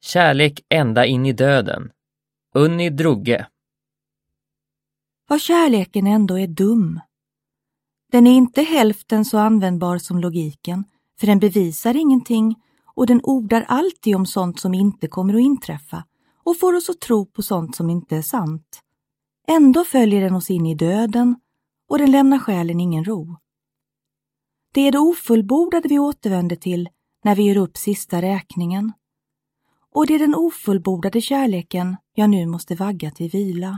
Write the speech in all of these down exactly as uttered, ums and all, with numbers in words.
Kärlek ända in i döden. Unni Drugge. Vad kärleken ändå är dum. Den är inte hälften så användbar som logiken, för den bevisar ingenting och den ordar alltid om sånt som inte kommer att inträffa och får oss att tro på sånt som inte är sant. Ändå följer den oss in i döden och den lämnar själen ingen ro. Det är det ofullbordade vi återvänder till när vi gör upp sista räkningen. Och det är den ofullbordade kärleken jag nu måste vagga till vila.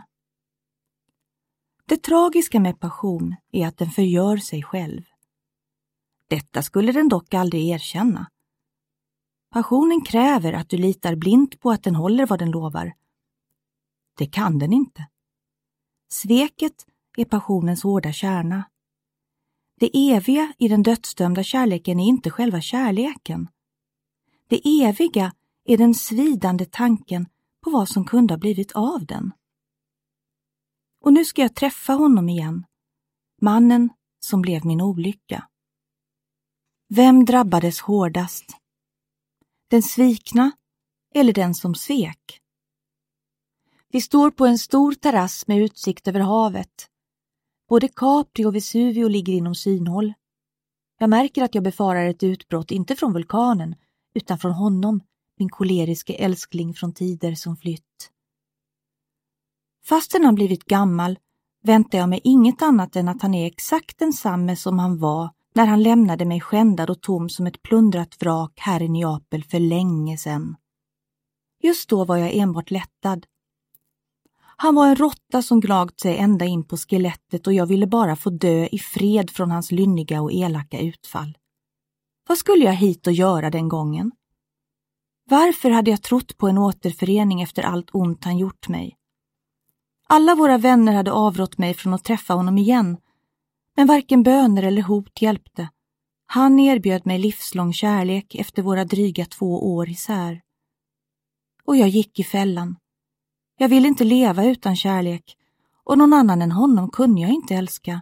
Det tragiska med passion är att den förgör sig själv. Detta skulle den dock aldrig erkänna. Passionen kräver att du litar blint på att den håller vad den lovar. Det kan den inte. Sveket är passionens hårda kärna. Det eviga i den dödsdömda kärleken är inte själva kärleken. Det eviga är den svidande tanken på vad som kunde ha blivit av den. Och nu ska jag träffa honom igen. Mannen som blev min olycka. Vem drabbades hårdast? Den svikna eller den som svek? Vi står på en stor terrass med utsikt över havet. Både Capri och Vesuvio ligger inom synhåll. Jag märker att jag befarar ett utbrott inte från vulkanen utan från honom, min koleriske älskling från tider som flytt. Fastän han blivit gammal väntar jag mig inget annat än att han är exakt densamme som han var när han lämnade mig skändad och tom som ett plundrat vrak här i Neapel för länge sedan. Just då var jag enbart lättad. Han var en råtta som gnagt sig ända in på skelettet och jag ville bara få dö i fred från hans lynniga och elaka utfall. Vad skulle jag hit och göra den gången? Varför hade jag trott på en återförening efter allt ont han gjort mig? Alla våra vänner hade avrått mig från att träffa honom igen, men varken böner eller hot hjälpte. Han erbjöd mig livslång kärlek efter våra dryga två år isär. Och jag gick i fällan. Jag ville inte leva utan kärlek, och någon annan än honom kunde jag inte älska.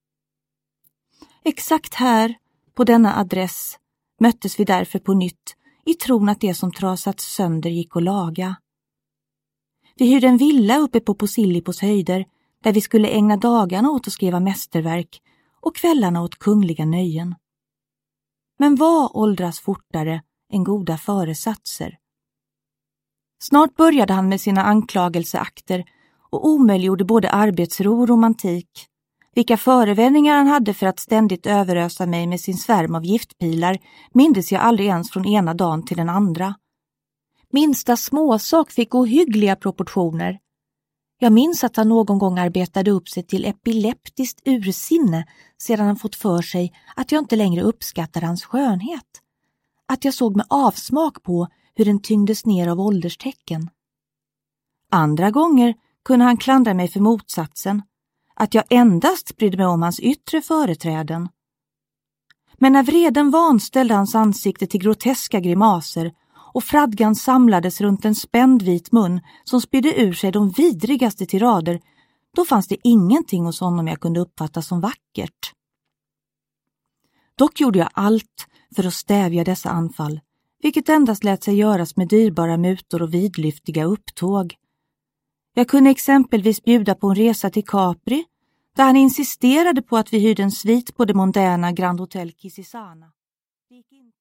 Exakt här, på denna adress, möttes vi därför på nytt i tron att det som trasats sönder gick att laga. Vi hyrde en villa uppe på Posilippos höjder där vi skulle ägna dagarna åt att skriva mästerverk och kvällarna åt kungliga nöjen. Men vad åldras fortare än goda föresatser? Snart började han med sina anklagelseakter och omöjliggjorde både arbetsro och romantik. Vilka förevändningar han hade för att ständigt överösa mig med sin svärm av giftpilar mindes jag aldrig ens från ena dagen till den andra. Minsta småsak fick ohyggliga proportioner. Jag minns att han någon gång arbetade upp sig till epileptiskt ursinne sedan han fått för sig att jag inte längre uppskattade hans skönhet. Att jag såg med avsmak på hur den tyngdes ner av ålderstecken. Andra gånger kunde han klandra mig för motsatsen, att jag endast brydde mig om hans yttre företräden. Men när vreden vanställde hans ansikte till groteska grimaser och fradgan samlades runt en spänd vit mun som spydde ur sig de vidrigaste tirader, då fanns det ingenting hos honom jag kunde uppfatta som vackert. Dock gjorde jag allt för att stävja dessa anfall, vilket endast lät sig göras med dyrbara mutor och vidlyftiga upptåg. Jag kunde exempelvis bjuda på en resa till Capri, där han insisterade på att vi hyrde en svit på det moderna Grand Hotel Kisisana. Det gick inte